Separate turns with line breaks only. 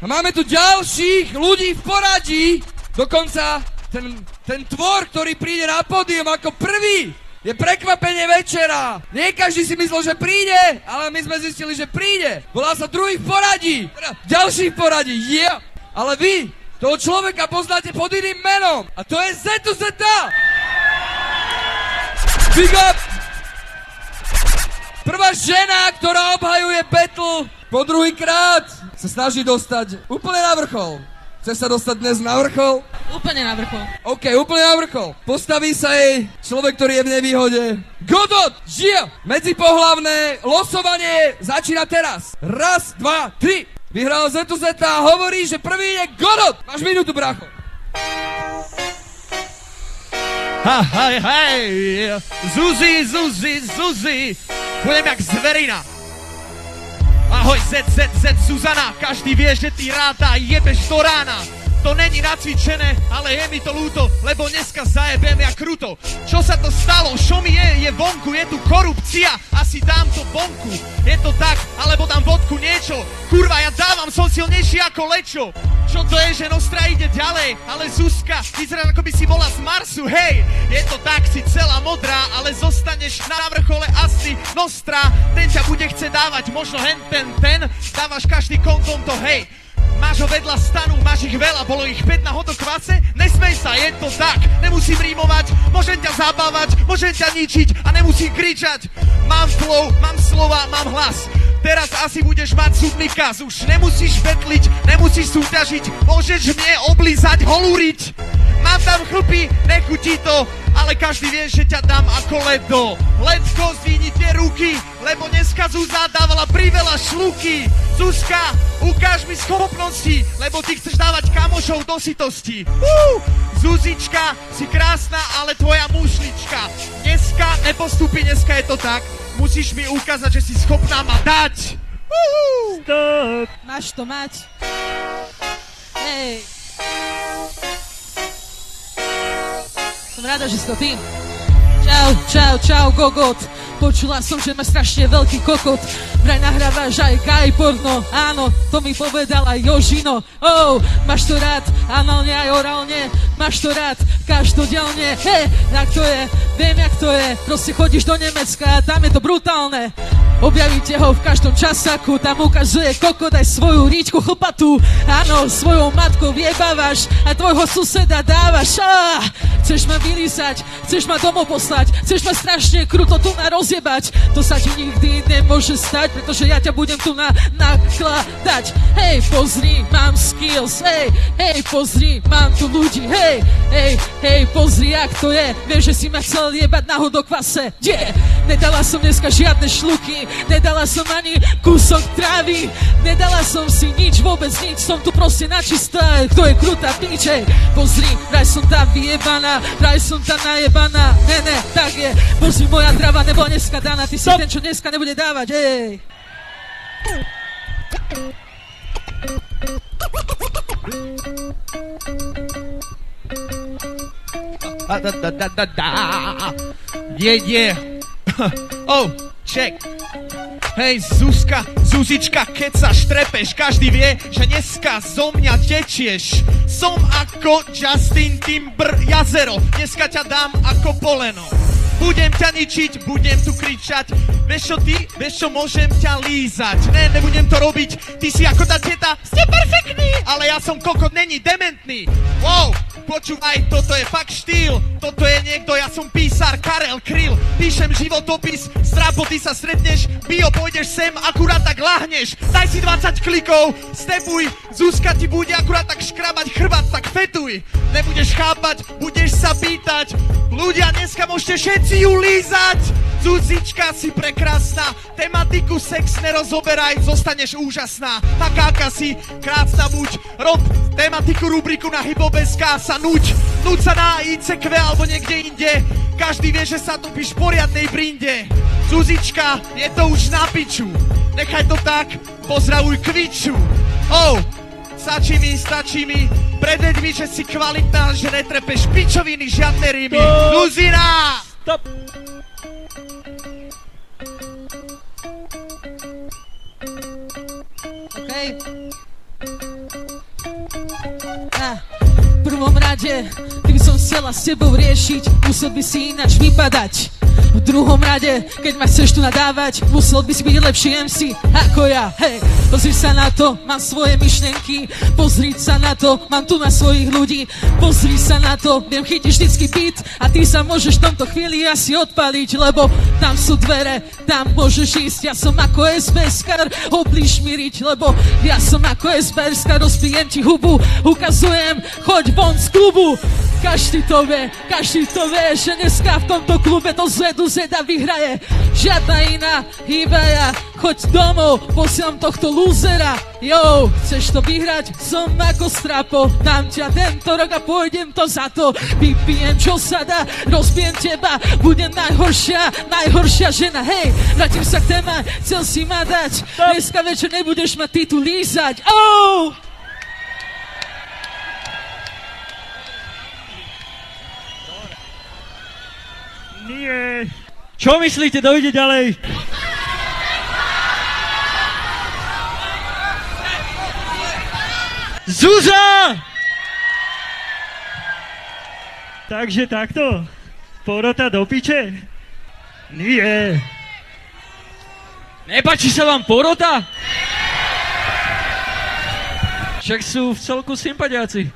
A máme tu ďalších ľudí v poradí. Dokonca ten tvor, ktorý príde na pódium ako prvý, je prekvapenie večera. Nie každý si myslel, že príde, ale my sme zistili, že príde. Volá sa druhý v poradí. Ďalší v poradí, yeah. Ale vy toho človeka poznáte pod iným menom. A to je ZZ. Big up! Prvá žena, ktorá obhajuje battle po druhýkrát, sa snaží dostať úplne na vrchol. Chce sa dostať dnes na vrchol?
Úplne na vrchol.
OK, úplne na vrchol. Postaví sa jej človek, ktorý je v nevýhode. Godot, žije! Medzipohlavné losovanie začína teraz. 1, 2, 3. Vyhral ZZ a hovorí, že prvý je Godot. Máš minútu, bracho.
Hej, Zuzi, budem jak zverina. Ahoj, ZZZ, Zuzana, každý vie, že ty ráda jebeš do rána. To není nacvičené, ale je mi to ľúto, lebo dneska zajebem jak kruto. Čo sa to stalo? Čo mi je vonku? Je tu korupcia, asi dám to vonku. Je to tak, alebo dám vodku niečo. Kurva, ja dávam, som silnejší ako Lečo. Čo to je, že Nostra ide ďalej? Ale Zuzka, vyzerá ako by si bola z Marsu, hej. Je to tak, si celá modrá, ale zostaneš na vrchole asi Nostra. Ten ťa bude chce dávať, možno ten. Dávaš každý kondom to, hej. Máš ho vedľa stanu, máš ich veľa, bolo ich 5 na hodokvase? Nesmej sa, je to tak, nemusím rímovať, môžem ťa zabávať, môžem ťa ničiť a nemusím kričať. Mám flow, mám slova, mám hlas. Teraz asi budeš mať súdny kaz, už nemusíš betliť, nemusíš súťažiť, môžeš mne oblízať, holúriť. Mám tam chlpy, nechutí to, ale každý vie, že ťa dám ako ledo. Letko, zdvihni tie ruky, lebo dneska Zuzá dávala priveľa šluky. Zuzka, ukáž mi schopnosti, lebo ty chceš dávať kamošov do sitosti. Zuzička, si krásna, ale tvoja mušlička. Dneska nepostupí, dneska je to tak. Musíš mi ukázať, že si schopná ma dať.
Stop. Máš to mať. Hej. Som rada, že si to ty. Čau, Gogot. Počula som, že máš strašne veľký kokot. Vraj nahrávaš aj gay porno. Áno, to mi povedal aj Jožino. Máš to rád, análne aj orálne. Máš to rád, každodelne. Hej, tak to je, viem jak to je. Proste chodíš do Nemecka a tam je to brutálne. Objavíte ho v každom časaku. Tam ukazuje kokot aj svoju ríčku chlpatú. Áno, svojou matkou vyjebávaš a tvojho suseda dávaš. Chceš ma vylísať, chceš ma domov poslať, chceš ma strašne kruto tu rozjebať. To sa ti nikdy nemôže stať, pretože ja ťa budem tu nakladať. Hej, pozri, mám skills. Hej, pozri, mám tu ľudí. Hej, pozri, jak to je. Vieš, že si ma chcel jebať na hodokvase. Nedala som dneska žiadne šluky, nedala som ani kúsok trávy, nedala som si nič, vôbec nič, som tu proste načistá. Kto je krutá, píčej. Pozri, vraj som tá vyjebaná, vraj som tá najebaná. Ne, tak je. Pozri, moja trava nebola dneska dána, ty si ten, čo dneska nebude dávať, hej.
Yeah. Check. Hej, Zuzička, keď sa štrepeš, každý vie, že dneska zo mňa tečieš. Som ako Justin Timber jazero, dneska ťa dám ako poleno. Budem ťa ničiť, budem tu kričať. Vieš čo ty? Vieš čo, môžem ťa lízať. Ne, nebudem to robiť, ty si ako tá teta. Ste perfektní, ale ja som kokot, není dementný. Wow, počúvaj, toto je fakt štýl. Toto je niekto, ja som písar Karel Kryl. Píšem životopis, strapo, ty sa stretneš, bio, pôjdeš sem, akurát tak lahneš. Daj si 20 klikov, stepuj, Zuzka ti bude akurát tak škrabať chrbát, tak fetuj. Nebudeš chápať, budeš sa pýtať. Ľudia, dneska môžete všetci ju lízať. Zuzička, si prekrásna, tematiku sex nerozoberaj, zostaneš úžasná. Taká, aká si, krásna buď, rob tematiku, rubriku na Hybobeska, sa nuď sa na ICQ alebo niekde inde. Každý vie, že sa topíš v poriadnej brinde. Zuzička, je to už na piču, nechaj to tak, pozdravuj kviču. Stačí mi, predeď mi, že si kvalitná, že netrepeš pičoviny, žiadne rímy. Zuzina!
Stop! OK. V prvom rade, keby som chcela s tebou riešiť, musel by si ináč vypadať. V druhom rade, keď ma chceš tu nadávať, musel by si byť lepší MC ako ja. Hej, pozri sa na to, mám svoje myšlienky. Pozri sa na to, mám tu na svojich ľudí. Pozri sa na to, viem chytiť vždycky beat. A ty sa môžeš v tomto chvíli asi odpaliť, lebo tam sú dvere, tam môžeš ísť. Ja som ako SBS-kar, oblíž mi riť, lebo ja som ako SBS-kar, rozpijem ti hubu. Ukazujem, choď von z klubu. Každý to vie, že dneska v tomto klube to zvedu Zeda vyhraje. Žiadna iná, iba ja. Choď domov, posielam tohto lúzera. Jo, chceš to vyhrať? Som ako strapo. Dám ťa tento rok a pôjdem to za to. Vypijem, čo sa dá, rozbijem teba. Budem najhoršia žena. Hej, vrátim sa k téma, chcel si ma dať. Dneska večer nebudeš ma ty tu lízať. Oh!
Nie. Čo myslíte, dojde ďalej? Zúza! Takže takto? Porota do piče? Nie. Nepáči sa vám porota? Však sú v celku sympatiaci.